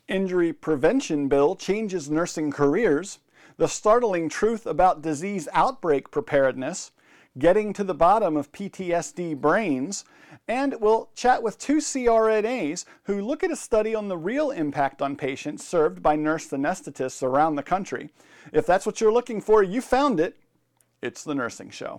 Injury prevention bill changes nursing careers, the startling truth about disease outbreak preparedness, getting to the bottom of PTSD brains, and we'll chat with two CRNAs who look at a study on the real impact on patients served by nurse anesthetists around the country. If that's what you're looking for, you found it. It's The Nursing Show.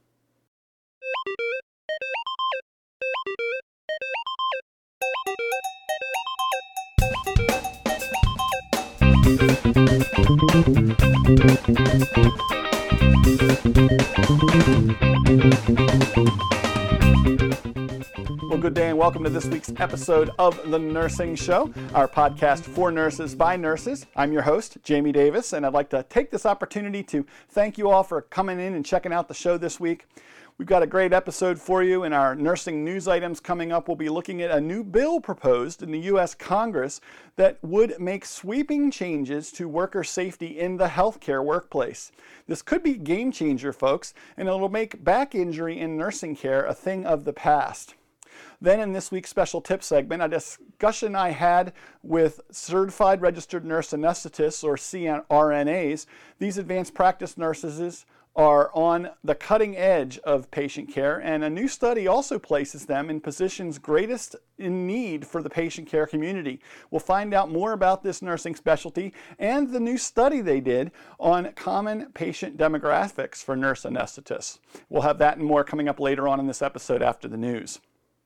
Well, good day and welcome to this week's episode of The Nursing Show, our podcast for nurses by nurses. I'm your host, Jamie Davis, and I'd like to take this opportunity to thank you all for coming in and checking out the show this week. We've got a great episode for you. In our nursing news items coming up, we'll be looking at a new bill proposed in the U.S. Congress that would make sweeping changes to worker safety in the healthcare workplace. This could be a game changer, folks, and it'll make back injury in nursing care a thing of the past. Then in this week's special tip segment, a discussion I had with certified registered nurse anesthetists, or CRNAs. These advanced practice nurses are on the cutting edge of patient care, and a new study also places them in positions greatest in need for the patient care community. We'll find out more about this nursing specialty and the new study they did on common patient demographics for nurse anesthetists. We'll have that and more coming up later on in this episode after the news.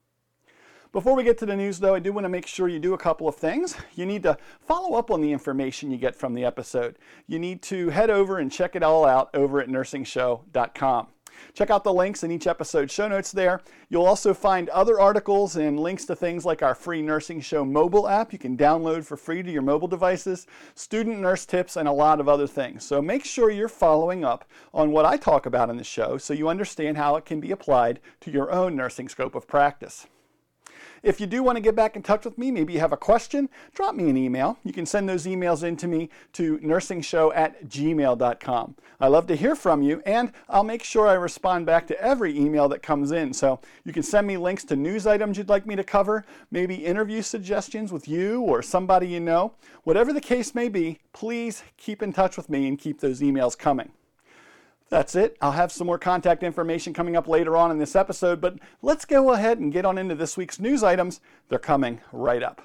Before we get to the news, though, I do want to make sure you do a couple of things. You need to follow up on the information you get from the episode. You need to head over and check it all out over at NursingShow.com. Check out the links in each episode show notes there. You'll also find other articles and links to things like our free Nursing Show mobile app you can download for free to your mobile devices, student nurse tips, and a lot of other things. So make sure you're following up on what I talk about in the show so you understand how it can be applied to your own nursing scope of practice. If you do want to get back in touch with me, maybe you have a question, drop me an email. You can send those emails in to me to nursingshow@gmail.com. I love to hear from you, and I'll make sure I respond back to every email that comes in. So you can send me links to news items you'd like me to cover, maybe interview suggestions with you or somebody you know. Whatever the case may be, please keep in touch with me and keep those emails coming. That's it. I'll have some more contact information coming up later on in this episode, but let's go ahead and get on into this week's news items. They're coming right up.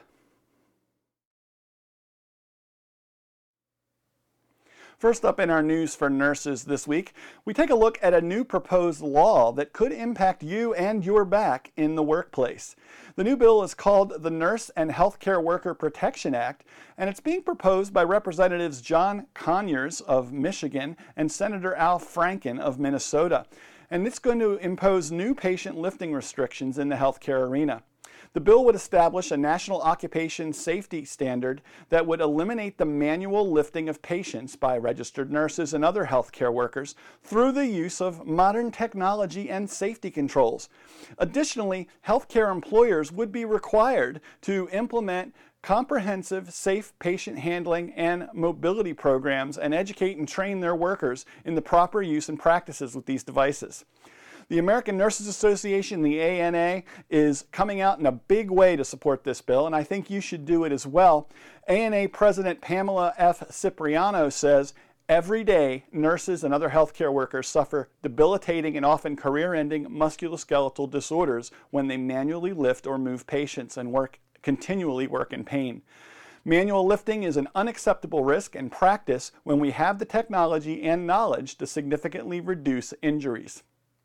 First up in our news for nurses this week, we take a look at a new proposed law that could impact you and your back in the workplace. The new bill is called the Nurse and Healthcare Worker Protection Act, and it's being proposed by Representatives John Conyers of Michigan and Senator Al Franken of Minnesota. And it's going to impose new patient lifting restrictions in the healthcare arena. The bill would establish a national occupation safety standard that would eliminate the manual lifting of patients by registered nurses and other healthcare workers through the use of modern technology and safety controls. Additionally, healthcare employers would be required to implement comprehensive, safe patient handling and mobility programs and educate and train their workers in the proper use and practices with these devices. The American Nurses Association, the ANA, is coming out in a big way to support this bill, and I think you should do it as well. ANA President Pamela F. Cipriano says, every day, nurses and other healthcare workers suffer debilitating and often career-ending musculoskeletal disorders when they manually lift or move patients and continually work in pain. Manual lifting is an unacceptable risk and practice when we have the technology and knowledge to significantly reduce injuries.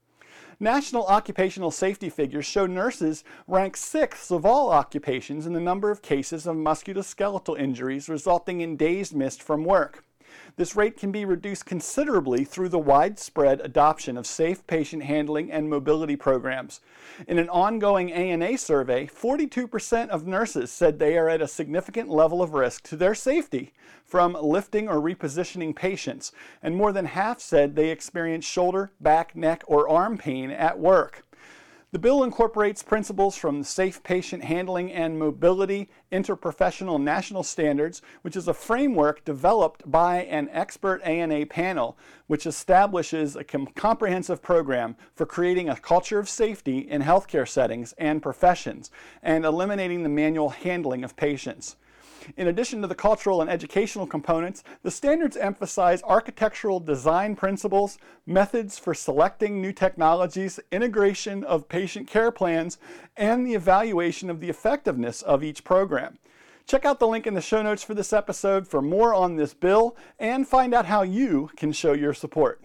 National occupational safety figures show nurses rank 6th of all occupations in the number of cases of musculoskeletal injuries resulting in days missed from work. This rate can be reduced considerably through the widespread adoption of safe patient handling and mobility programs. In an ongoing ANA survey, 42% of nurses said they are at a significant level of risk to their safety from lifting or repositioning patients, and more than half said they experience shoulder, back, neck, or arm pain at work. The bill incorporates principles from the Safe Patient Handling and Mobility Interprofessional National Standards, which is a framework developed by an expert ANA panel, which establishes a comprehensive program for creating a culture of safety in healthcare settings and professions, and eliminating the manual handling of patients. In addition to the cultural and educational components, the standards emphasize architectural design principles, methods for selecting new technologies, integration of patient care plans, and the evaluation of the effectiveness of each program. Check out the link in the show notes for this episode for more on this bill and find out how you can show your support.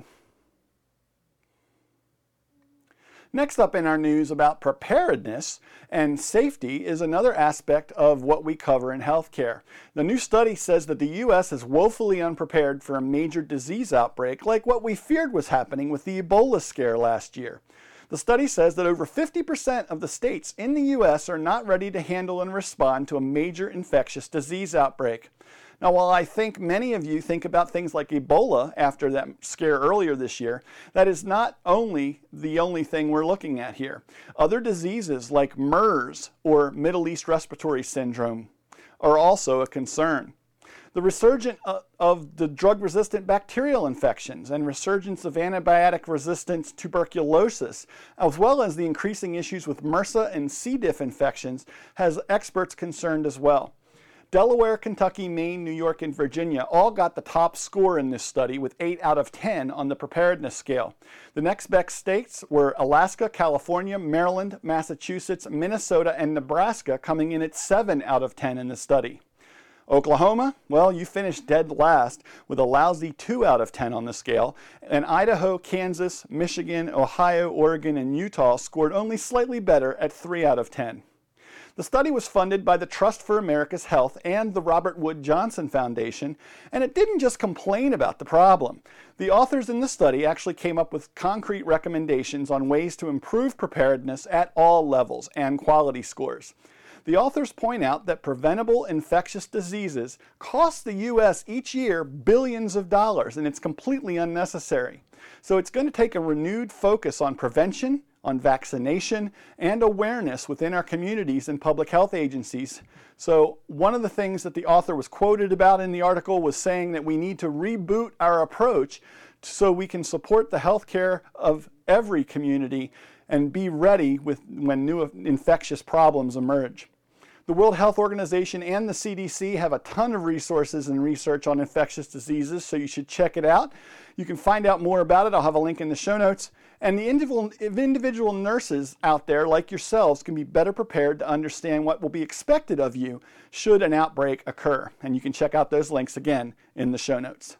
Next up in our news about preparedness and safety is another aspect of what we cover in healthcare. The new study says that the U.S. is woefully unprepared for a major disease outbreak like what we feared was happening with the Ebola scare last year. The study says that over 50% of the states in the U.S. are not ready to handle and respond to a major infectious disease outbreak. Now, while I think many of you think about things like Ebola after that scare earlier this year, that is not the only thing we're looking at here. Other diseases like MERS or Middle East Respiratory Syndrome are also a concern. The resurgence of the drug-resistant bacterial infections and resurgence of antibiotic-resistant tuberculosis, as well as the increasing issues with MRSA and C. diff infections, has experts concerned as well. Delaware, Kentucky, Maine, New York, and Virginia all got the top score in this study with 8 out of 10 on the preparedness scale. The next best states were Alaska, California, Maryland, Massachusetts, Minnesota, and Nebraska, coming in at 7 out of 10 in the study. Oklahoma, well, you finished dead last with a lousy 2 out of 10 on the scale, and Idaho, Kansas, Michigan, Ohio, Oregon, and Utah scored only slightly better at 3 out of 10. The study was funded by the Trust for America's Health and the Robert Wood Johnson Foundation, and it didn't just complain about the problem. The authors in the study actually came up with concrete recommendations on ways to improve preparedness at all levels and quality scores. The authors point out that preventable infectious diseases cost the U.S. each year billions of dollars, and it's completely unnecessary. So it's going to take a renewed focus on prevention, on vaccination, and awareness within our communities and public health agencies. So one of the things that the author was quoted about in the article was saying that we need to reboot our approach so we can support the healthcare of every community and be ready when new infectious problems emerge. The World Health Organization and the CDC have a ton of resources and research on infectious diseases, so you should check it out. You can find out more about it. I'll have a link in the show notes. And the individual nurses out there, like yourselves, can be better prepared to understand what will be expected of you should an outbreak occur. And you can check out those links again in the show notes.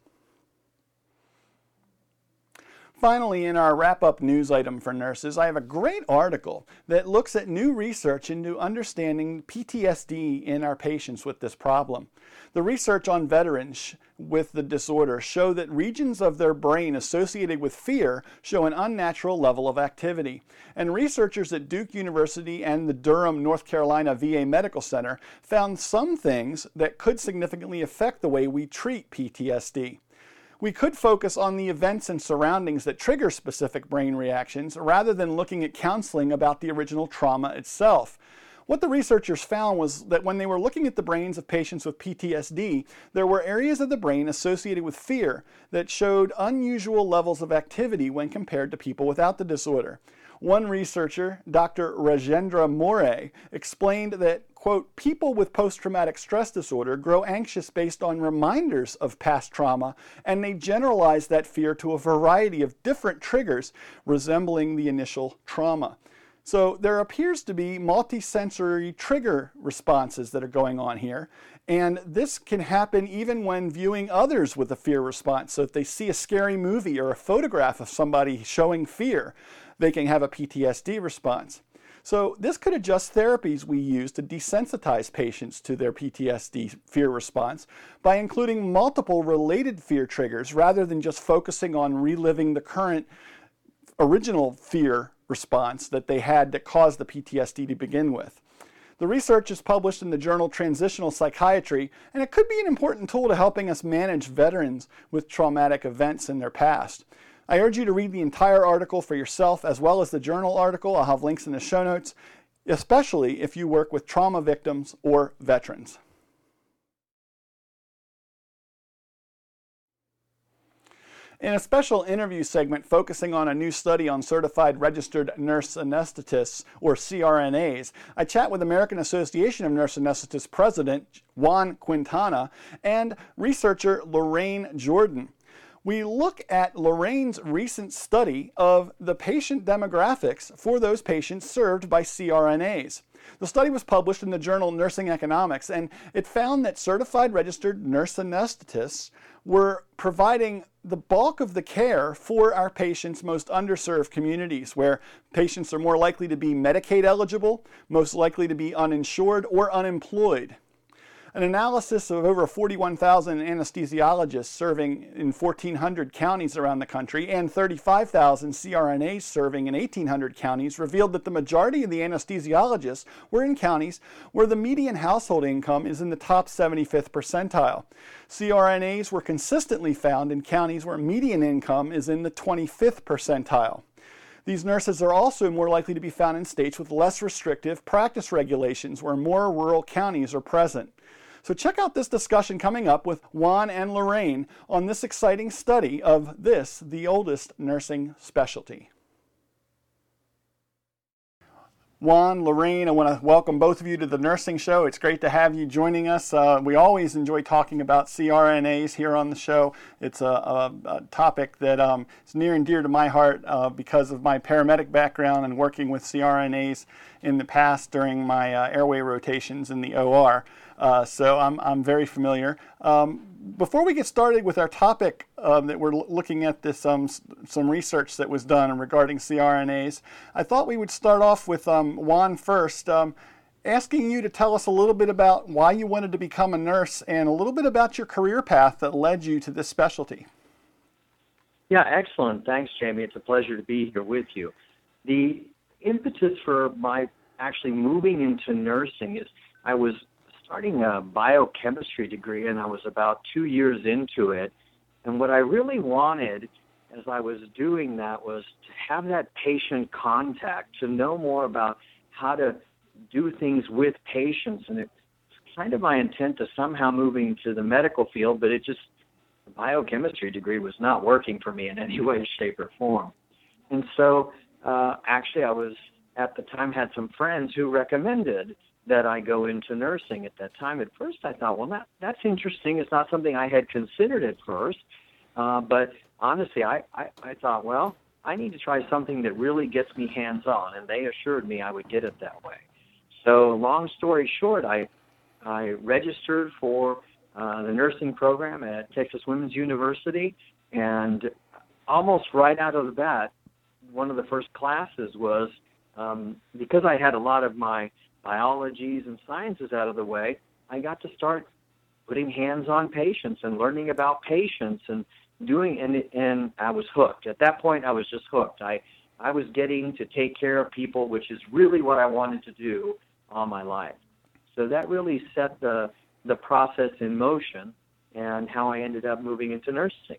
Finally, in our wrap-up news item for nurses, I have a great article that looks at new research into understanding PTSD in our patients with this problem. The research on veterans with the disorder show that regions of their brain associated with fear show an unnatural level of activity. And researchers at Duke University and the Durham, North Carolina VA Medical Center found some things that could significantly affect the way we treat PTSD. We could focus on the events and surroundings that trigger specific brain reactions rather than looking at counseling about the original trauma itself. What the researchers found was that when they were looking at the brains of patients with PTSD, there were areas of the brain associated with fear that showed unusual levels of activity when compared to people without the disorder. One researcher, Dr. Rajendra More, explained that, quote, people with post-traumatic stress disorder grow anxious based on reminders of past trauma, and they generalize that fear to a variety of different triggers resembling the initial trauma. So there appears to be multisensory trigger responses that are going on here, and this can happen even when viewing others with a fear response. So if they see a scary movie or a photograph of somebody showing fear, they can have a PTSD response. So this could adjust therapies we use to desensitize patients to their PTSD fear response by including multiple related fear triggers rather than just focusing on reliving the current original fear response that they had that caused the PTSD to begin with. The research is published in the journal Transitional Psychiatry, and it could be an important tool to helping us manage veterans with traumatic events in their past. I urge you to read the entire article for yourself as well as the journal article. I'll have links in the show notes, especially if you work with trauma victims or veterans. In a special interview segment focusing on a new study on certified registered nurse anesthetists, or CRNAs, I chat with American Association of Nurse Anesthetists President Juan Quintana and researcher Lorraine Jordan. We look at Lorraine's recent study of the patient demographics for those patients served by CRNAs. The study was published in the journal Nursing Economics, and it found that certified registered nurse anesthetists were providing the bulk of the care for our patients' most underserved communities, where patients are more likely to be Medicaid eligible, most likely to be uninsured or unemployed. An analysis of over 41,000 anesthesiologists serving in 1,400 counties around the country and 35,000 CRNAs serving in 1,800 counties revealed that the majority of the anesthesiologists were in counties where the median household income is in the top 75th percentile. CRNAs were consistently found in counties where median income is in the 25th percentile. These nurses are also more likely to be found in states with less restrictive practice regulations where more rural counties are present. So check out this discussion coming up with Juan and Lorraine on this exciting study of this, the oldest nursing specialty. Juan, Lorraine, I want to welcome both of you to the Nursing Show. It's great to have you joining us. We always enjoy talking about CRNAs here on the show. It's a topic that is near and dear to my heart because of my paramedic background and working with CRNAs in the past during my airway rotations in the OR. So I'm very familiar. Before we get started with our topic that we're looking at this some research that was done regarding CRNAs, I thought we would start off with Juan first, asking you to tell us a little bit about why you wanted to become a nurse and a little bit about your career path that led you to this specialty. Yeah, excellent. Thanks, Jamie. It's a pleasure to be here with you. The impetus for my actually moving into nursing is I was starting a biochemistry degree, and I was about 2 years into it. And what I really wanted as I was doing that was to have that patient contact, to know more about how to do things with patients. And it's kind of my intent to somehow move into the medical field, but the biochemistry degree was not working for me in any way, shape, or form. And so actually I was, at the time, had some friends who recommended that I go into nursing at that time. At first I thought, well, that's interesting. It's not something I had considered at first. But honestly, I thought, well, I need to try something that really gets me hands-on, and they assured me I would get it that way. So long story short, I registered for the nursing program at Texas Women's University, and almost right out of the bat, one of the first classes was, because I had a lot of my biologies and sciences out of the way, I got to start putting hands on patients and learning about patients and and I was hooked. At that point, I was just hooked. I was getting to take care of people, which is really what I wanted to do all my life. So that really set the process in motion and how I ended up moving into nursing.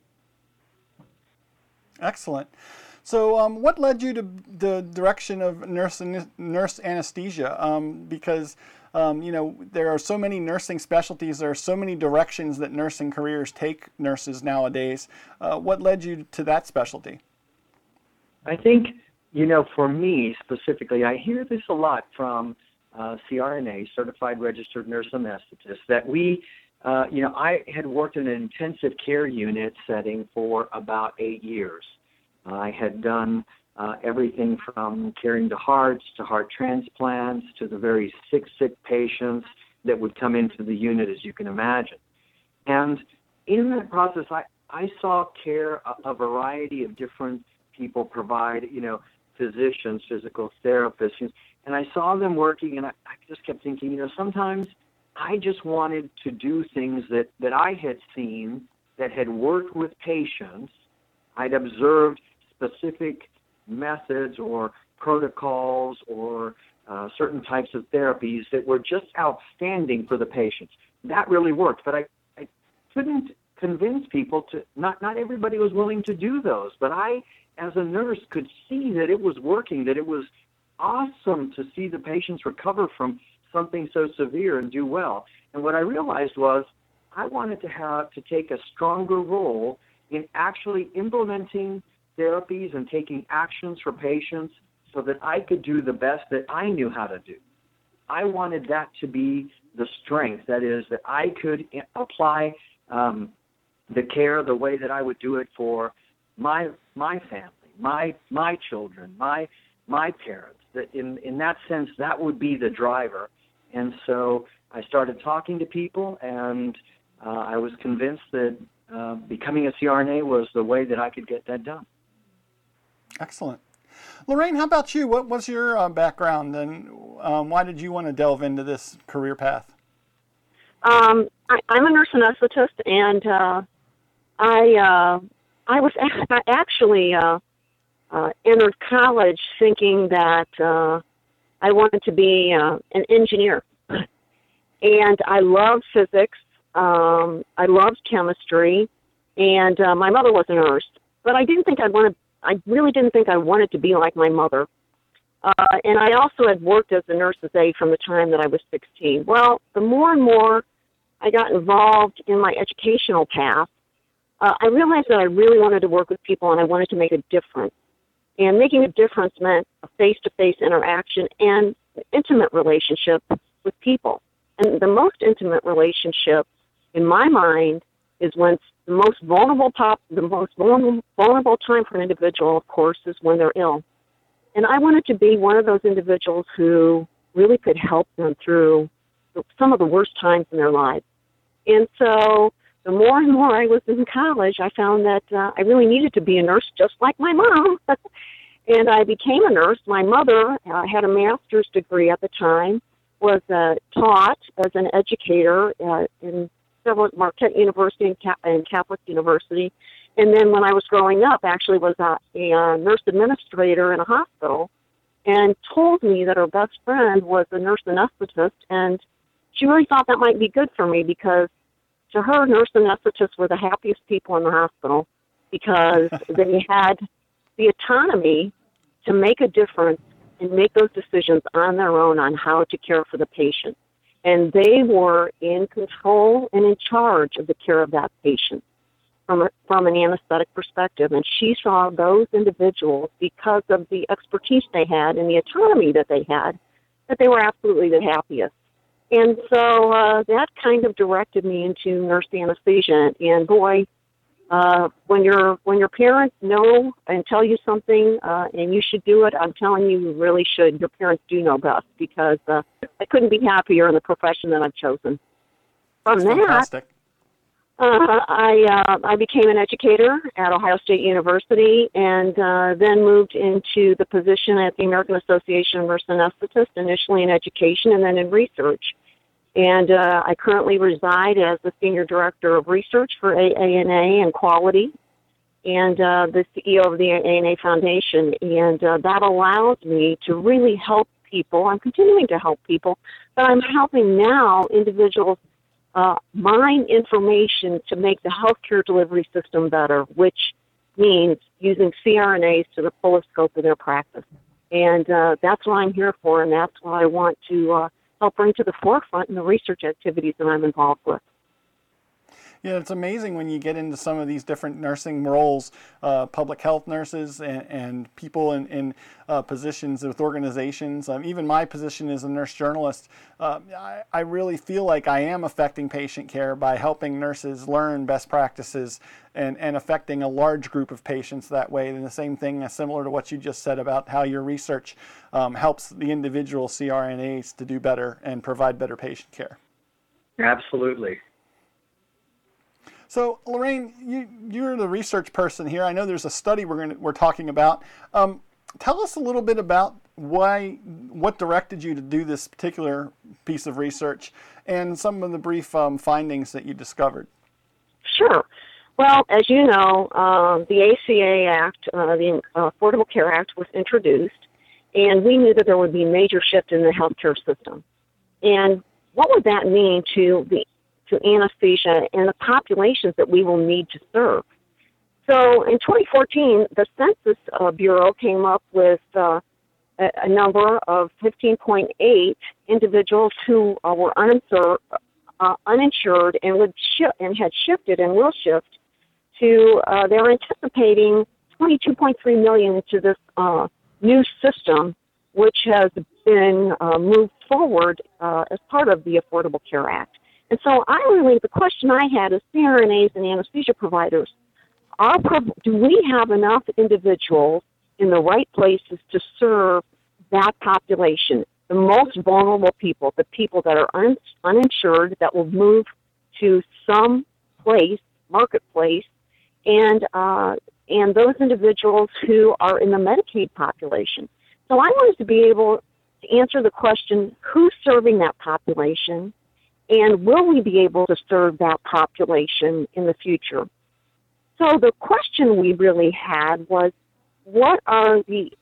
Excellent. So what led you to the direction of nurse anesthesia? Because, there are so many nursing specialties, there are so many directions that nursing careers take nurses nowadays. What led you to that specialty? I think, for me specifically, I hear this a lot from CRNA, Certified Registered Nurse Anesthetists, that I had worked in an intensive care unit setting for about 8 years. I had done everything from caring to heart transplants, to the very sick patients that would come into the unit, as you can imagine. And in that process, I saw care, a variety of different people provide, physicians, physical therapists, and I saw them working, and I just kept thinking, sometimes I just wanted to do things that I had seen that had worked with patients. I'd observed specific methods or protocols or certain types of therapies that were just outstanding for the patients. That really worked, but I couldn't convince people to, not everybody was willing to do those, but I, as a nurse, could see that it was working, that it was awesome to see the patients recover from something so severe and do well. And what I realized was I wanted to take a stronger role in actually implementing therapies and taking actions for patients so that I could do the best that I knew how to do. I wanted that to be the strength, that is, that I could apply the care the way that I would do it for my family, my children, my parents. That in that sense, that would be the driver. And so I started talking to people, and I was convinced that becoming a CRNA was the way that I could get that done. Excellent. Lorraine, how about you? What was your background, and why did you want to delve into this career path? I'm a nurse anesthetist, and I actually entered college thinking that I wanted to be an engineer. And I loved physics. I loved chemistry, and my mother was a nurse. But I really didn't think I wanted to be like my mother. And I also had worked as a nurse's aide from the time that I was 16. Well, the more and more I got involved in my educational path, I realized that I really wanted to work with people and I wanted to make a difference. And making a difference meant a face-to-face interaction and intimate relationship with people. And the most intimate relationship, in my mind, is when the most vulnerable time for an individual, of course, is when they're ill. And I wanted to be one of those individuals who really could help them through some of the worst times in their lives. And so the more and more I was in college, I found that I really needed to be a nurse just like my mom. And I became a nurse. My mother had a master's degree at the time, was taught as an educator in several Marquette University and Catholic University. And then when I was growing up, actually was a nurse administrator in a hospital, and told me that her best friend was a nurse anesthetist, and she really thought that might be good for me because to her, nurse anesthetists were the happiest people in the hospital because they had the autonomy to make a difference and make those decisions on their own on how to care for the patient. And they were in control and in charge of the care of that patient from an anesthetic perspective. And she saw those individuals, because of the expertise they had and the autonomy that they had, that they were absolutely the happiest. And so that kind of directed me into nurse anesthesia. And boy, when your parents know and tell you something and you should do it, I'm telling you, you really should. Your parents do know best, because I couldn't be happier in the profession that I've chosen. From that, I became an educator at Ohio State University, and then moved into the position at the American Association of Nurse Anesthetists, initially in education and then in research. And I currently reside as the Senior Director of Research for AANA and Quality, and the CEO of the AANA Foundation. And that allows me to really help people. I'm continuing to help people, but I'm helping now individuals mine information to make the healthcare delivery system better, which means using CRNAs to the fullest scope of their practice. And that's what I'm here for, and that's what I want to help bring to the forefront in the research activities that I'm involved with. Yeah, it's amazing when you get into some of these different nursing roles, public health nurses and people in positions with organizations. Even my position as a nurse journalist, I really feel like I am affecting patient care by helping nurses learn best practices and affecting a large group of patients that way. And the same thing, similar to what you just said about how your research helps the individual CRNAs to do better and provide better patient care. Absolutely. So, Lorraine, you're the research person here. I know there's a study we're talking about. Tell us a little bit about what directed you to do this particular piece of research and some of the brief findings that you discovered. Sure. Well, as you know, the ACA Act, the Affordable Care Act, was introduced, and we knew that there would be a major shift in the healthcare system. And what would that mean to anesthesia and the populations that we will need to serve? So in 2014, the Census Bureau came up with a number of 15.8 individuals who were uninsured and had shifted and will shift they're anticipating 22.3 million into this new system, which has been moved forward as part of the Affordable Care Act. And so the question I had is CRNAs and anesthesia providers, do we have enough individuals in the right places to serve that population, the most vulnerable people, the people that are uninsured, that will move to some place, marketplace, and those individuals who are in the Medicaid population. So I wanted to be able to answer the question, who's serving that population, and will we be able to serve that population in the future? So the question we really had was, what does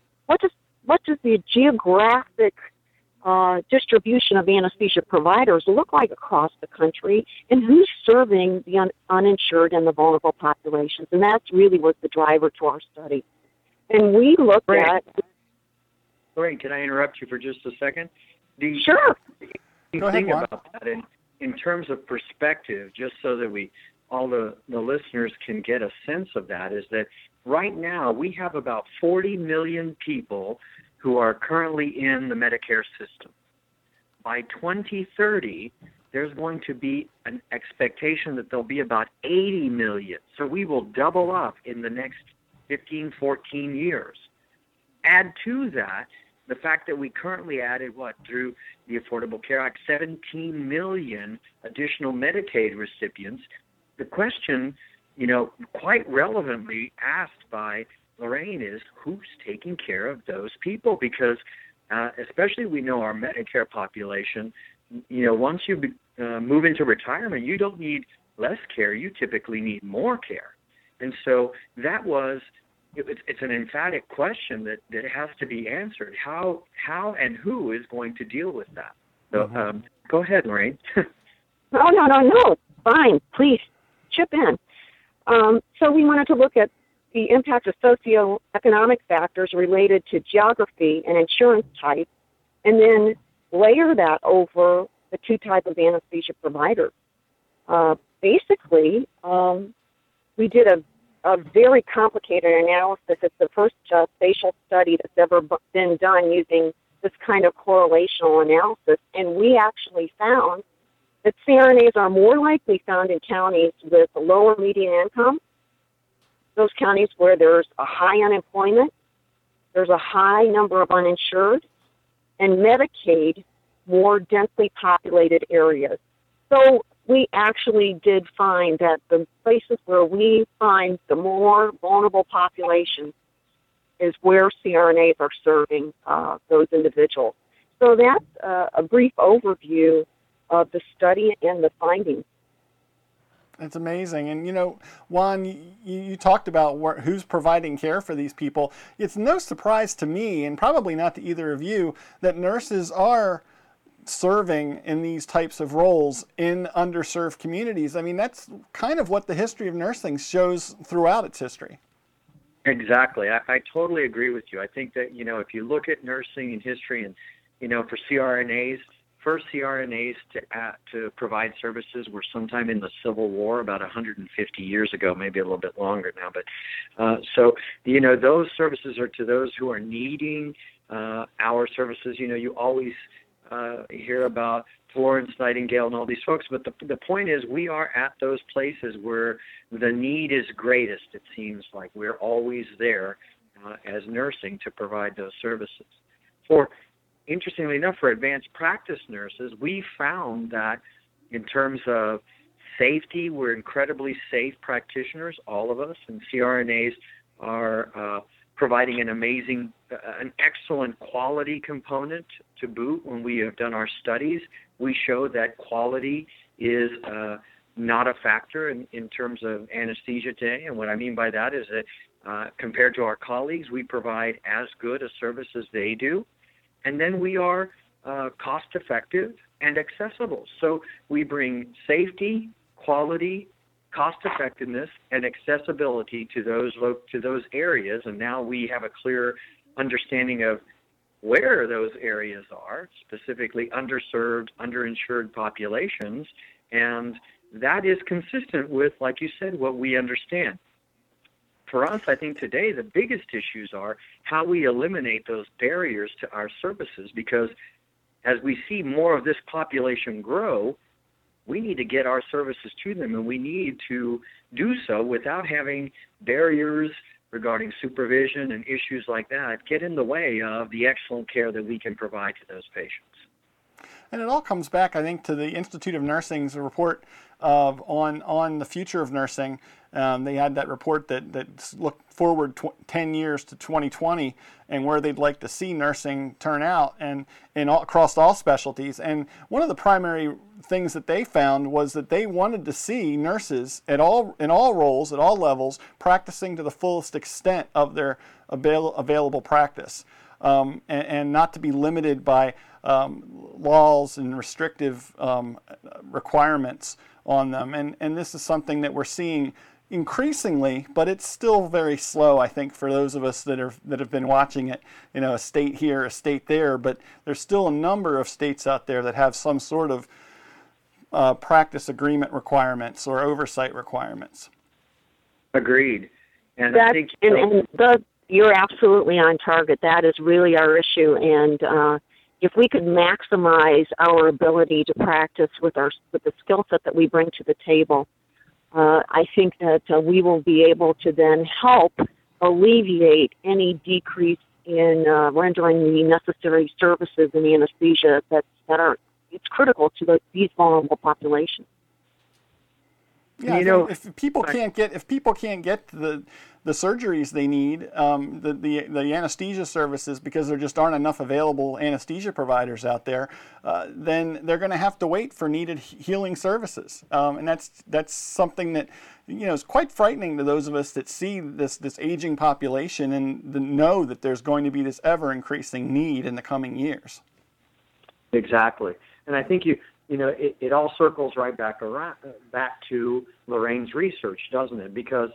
the geographic distribution of anesthesia providers look like across the country, and who's serving the uninsured and the vulnerable populations? And that's really was the driver to our study. And we looked at... Lorraine, can I interrupt you for just a second? Sure. Go ahead, think Juan. about that in terms of perspective, just so that all the listeners can get a sense of that, is that right now we have about 40 million people who are currently in the Medicare system. By 2030, there's going to be an expectation that there'll be about 80 million. So we will double up in the next 15, 14 years. Add to that the fact that we currently added, through the Affordable Care Act, 17 million additional Medicaid recipients. The question, quite relevantly asked by Lorraine is, who's taking care of those people? Because especially we know our Medicare population, once you move into retirement, you don't need less care. You typically need more care. And so it's an emphatic question that has to be answered. How and who is going to deal with that? So go ahead, Lorraine. No. Fine. Please chip in. So we wanted to look at the impact of socioeconomic factors related to geography and insurance type, and then layer that over the two types of anesthesia providers. Basically, we did a very complicated analysis. It's the first spatial study that's ever been done using this kind of correlational analysis, and we actually found that CRNAs are more likely found in counties with a lower median income, those counties where there's a high unemployment, there's a high number of uninsured, and Medicaid, more densely populated areas. So we actually did find that the places where we find the more vulnerable populations is where CRNAs are serving those individuals. So that's a brief overview of the study and the findings. That's amazing. And, Juan, you talked about who's providing care for these people. It's no surprise to me, and probably not to either of you, that nurses are serving in these types of roles in underserved communities. I mean, that's kind of what the history of nursing shows throughout its history. Exactly. I totally agree with you. I think that, if you look at nursing in history and, for CRNAs, first CRNAs to provide services were sometime in the Civil War, about 150 years ago, maybe a little bit longer now. But those services are to those who are needing our services. You always hear about Florence Nightingale and all these folks, but the point is we are at those places where the need is greatest, it seems like. We're always there as nursing to provide those services. Interestingly enough, for advanced practice nurses, we found that in terms of safety, we're incredibly safe practitioners, all of us, and CRNAs are providing an excellent quality component to boot. When we have done our studies, we show that quality is not a factor in terms of anesthesia today. And what I mean by that is that compared to our colleagues, we provide as good a service as they do. And then we are cost-effective and accessible. So we bring safety, quality, cost-effectiveness, and accessibility to those areas. And now we have a clear understanding of where those areas are, specifically underserved, underinsured populations, and that is consistent with, like you said, what we understand. For us, I think today the biggest issues are how we eliminate those barriers to our services, because as we see more of this population grow, we need to get our services to them, and we need to do so without having barriers regarding supervision and issues like that get in the way of the excellent care that we can provide to those patients. And it all comes back, I think, to the Institute of Nursing's report on the future of nursing. They had that report that looked forward 10 years to 2020 and where they'd like to see nursing turn out and across all specialties. And one of the primary things that they found was that they wanted to see nurses in all roles, at all levels, practicing to the fullest extent of their available practice, and not to be limited by laws and restrictive requirements on them. And this is something that we're seeing increasingly, but it's still very slow, I think, for those of us that have been watching it, a state here, a state there. But there's still a number of states out there that have some sort of practice agreement requirements or oversight requirements. Agreed. And I think you're absolutely on target. That is really our issue. And if we could maximize our ability to practice with the skill set that we bring to the table, I think that we will be able to then help alleviate any decrease in rendering the necessary services in anesthesia it's critical to these vulnerable populations. Yeah, if people can't get the surgeries they need, the anesthesia services, because there just aren't enough available anesthesia providers out there, then they're going to have to wait for needed healing services, and that's something that is quite frightening to those of us that see this aging population and know that there's going to be this ever increasing need in the coming years. Exactly, and I think it all circles right back to Lorraine's research, doesn't it? Because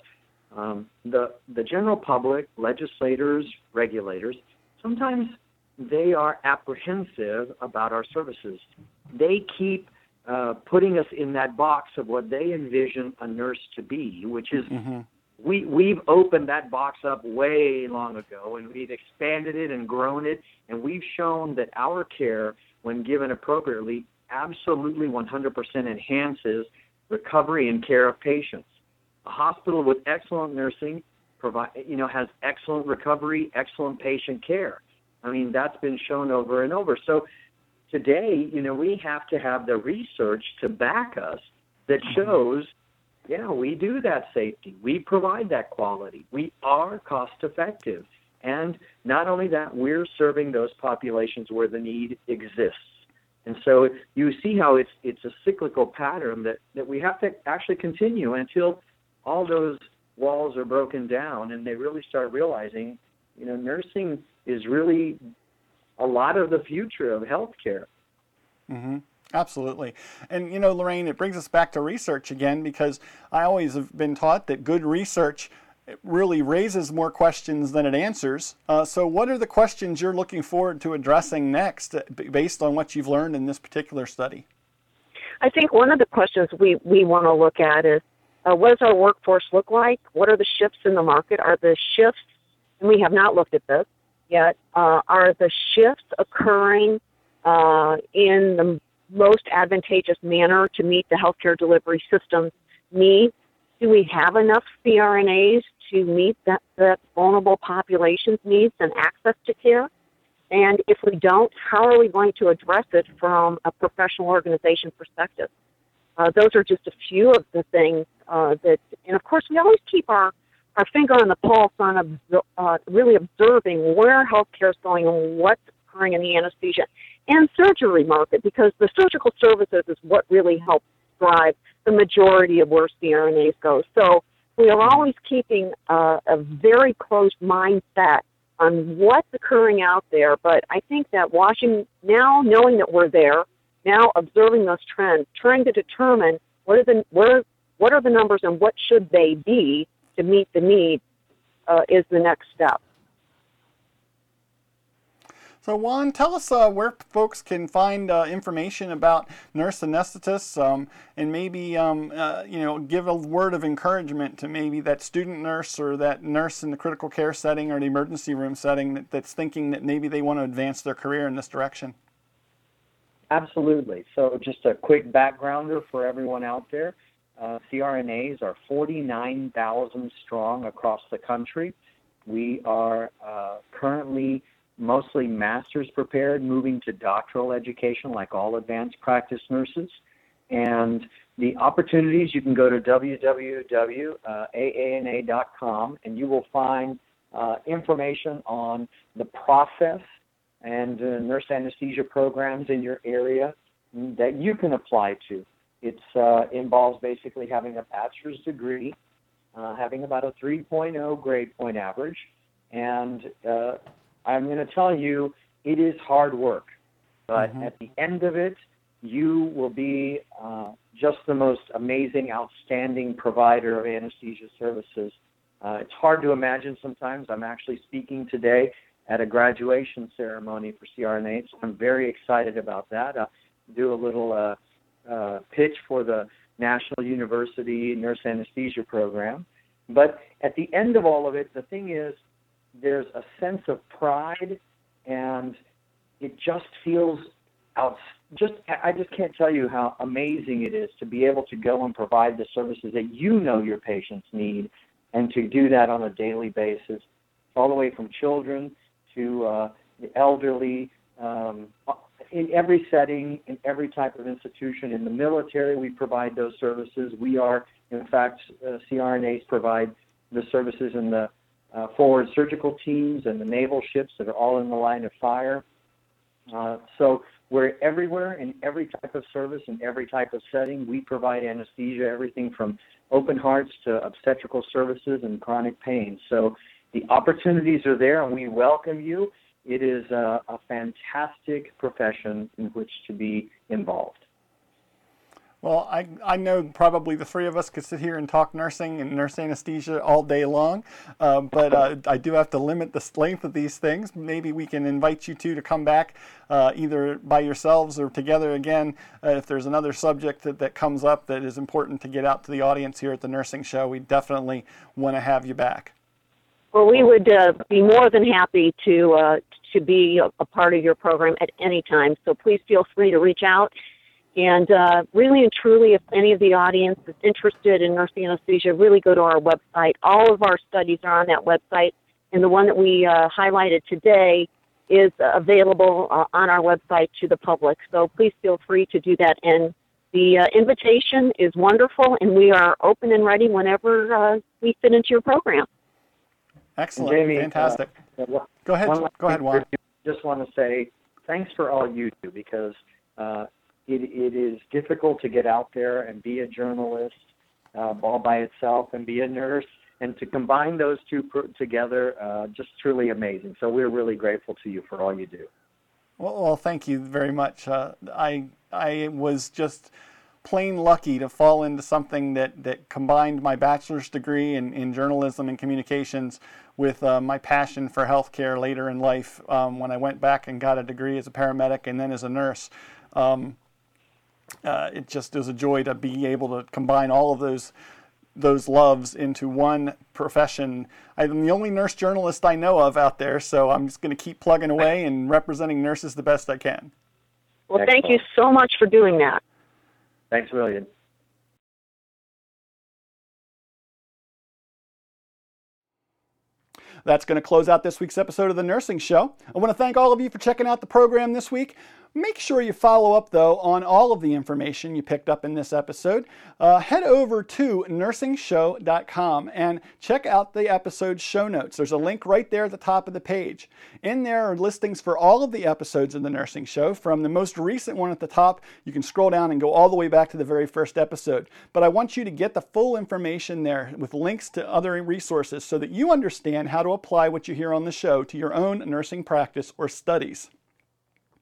the general public, legislators, regulators, sometimes they are apprehensive about our services. They keep putting us in that box of what they envision a nurse to be, which is we've opened that box up way long ago, and we've expanded it and grown it, and we've shown that our care, when given appropriately, absolutely 100% enhances recovery and care of patients. A hospital with excellent nursing has excellent recovery, excellent patient care. I mean, that's been shown over and over. So today, we have to have the research to back us that shows, we do that safety. We provide that quality. We are cost effective. And not only that, we're serving those populations where the need exists. And so you see how it's a cyclical pattern that we have to actually continue until all those walls are broken down and they really start realizing, nursing is really a lot of the future of healthcare. Mm-hmm. Absolutely. And, Lorraine, it brings us back to research again, because I always have been taught that good research really raises more questions than it answers. So what are the questions you're looking forward to addressing next based on what you've learned in this particular study? I think one of the questions we want to look at is, what does our workforce look like? What are the shifts in the market? Are the shifts, and we have not looked at this yet, are the shifts occurring in the most advantageous manner to meet the healthcare delivery system's needs? Do we have enough CRNAs to meet that vulnerable population's needs and access to care? And if we don't, how are we going to address it from a professional organization perspective? Those are just a few of the things and of course we always keep our finger on the pulse on really observing where healthcare is going and what's occurring in the anesthesia and surgery market, because the surgical services is what really helps drive the majority of where CRNAs go. So we are always keeping a very close mindset on what's occurring out there. But I think that now knowing that we're there, now observing those trends, trying to determine what are the numbers and what should they be to meet the need is the next step. So Juan, tell us where folks can find information about nurse anesthetists, and maybe give a word of encouragement to maybe that student nurse or that nurse in the critical care setting or the emergency room setting that's thinking that maybe they want to advance their career in this direction. Absolutely. So just a quick backgrounder for everyone out there. CRNAs are 49,000 strong across the country. We are currently mostly master's prepared, moving to doctoral education like all advanced practice nurses. And the opportunities, you can go to www.aana.com and you will find information on the process and nurse anesthesia programs in your area that you can apply to. It involves basically having a bachelor's degree, having about a 3.0 grade point average, and I'm going to tell you, it is hard work, but at the end of it, you will be just the most amazing, outstanding provider of anesthesia services. It's hard to imagine sometimes. I'm actually speaking today at a graduation ceremony for CRNAs. I'm very excited about that. I'll do a little pitch for the National University Nurse Anesthesia Program. But at the end of all of it, the thing is, there's a sense of pride, and it just feels I just can't tell you how amazing it is to be able to go and provide the services that you know your patients need, and to do that on a daily basis, all the way from children to the elderly, in every setting, in every type of institution. In the military, we provide those services. We are, in fact, CRNAs provide the services in the forward surgical teams and the naval ships that are all in the line of fire. So we're everywhere in every type of service, in every type of setting. We provide anesthesia, everything from open hearts to obstetrical services and chronic pain. So the opportunities are there, and we welcome you. It is a fantastic profession in which to be involved. Well, I know probably the three of us could sit here and talk nursing and nurse anesthesia all day long, but I do have to limit the length of these things. Maybe we can invite you two to come back either by yourselves or together again if there's another subject that comes up that is important to get out to the audience here at the Nursing Show. We definitely want to have you back. Well, we would be more than happy to be a part of your program at any time, so please feel free to reach out. And really and truly, if any of the audience is interested in nursing anesthesia, really go to our website. All of our studies are on that website, and the one that we highlighted today is available on our website to the public. So please feel free to do that. And the invitation is wonderful, and we are open and ready whenever we fit into your program. Excellent. Jamie, fantastic. Go ahead, Juan. Just want to say thanks for all you do, because it is difficult to get out there and be a journalist all by itself and be a nurse, and to combine those two together, just truly amazing. So we're really grateful to you for all you do. Well, thank you very much. I was just plain lucky to fall into something that combined my bachelor's degree in journalism and communications with my passion for healthcare later in life when I went back and got a degree as a paramedic and then as a nurse. It just is a joy to be able to combine all of those loves into one profession. I'm the only nurse journalist I know of out there, so I'm just going to keep plugging away and representing nurses the best I can. Well, thank you so much for doing that. Thanks, William. That's going to close out this week's episode of The Nursing Show. I want to thank all of you for checking out the program this week. Make sure you follow up, though, on all of the information you picked up in this episode. Head over to NursingShow.com and check out the episode show notes. There's a link right there at the top of the page. In there are listings for all of the episodes of The Nursing Show. From the most recent one at the top, you can scroll down and go all the way back to the very first episode. But I want you to get the full information there with links to other resources so that you understand how to apply what you hear on the show to your own nursing practice or studies.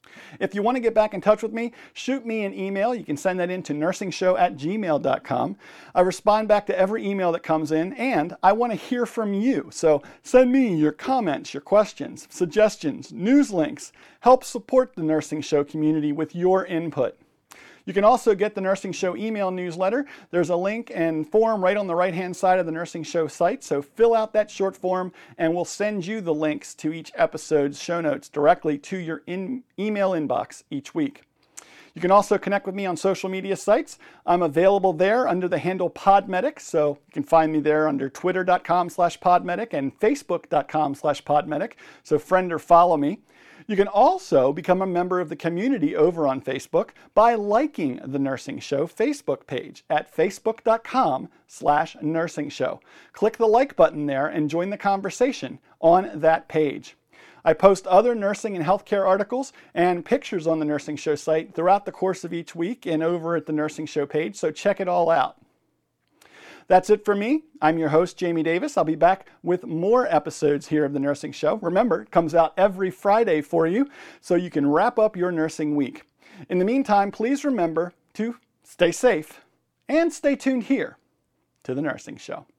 If you want to get back in touch with me, shoot me an email. You can send that in to nursingshow@gmail.com. I respond back to every email that comes in, and I want to hear from you. So send me your comments, your questions, suggestions, news links. Help support the Nursing Show community with your input. You can also get the Nursing Show email newsletter. There's a link and form right on the right-hand side of the Nursing Show site, so fill out that short form and we'll send you the links to each episode's show notes directly to your email inbox each week. You can also connect with me on social media sites. I'm available there under the handle Podmedic, so you can find me there under twitter.com/Podmedic and facebook.com/Podmedic, so friend or follow me. You can also become a member of the community over on Facebook by liking the Nursing Show Facebook page at facebook.com/Nursing Show. Click the like button there and join the conversation on that page. I post other nursing and healthcare articles and pictures on the Nursing Show site throughout the course of each week and over at the Nursing Show page, so check it all out. That's it for me. I'm your host, Jamie Davis. I'll be back with more episodes here of The Nursing Show. Remember, it comes out every Friday for you, so you can wrap up your nursing week. In the meantime, please remember to stay safe and stay tuned here to The Nursing Show.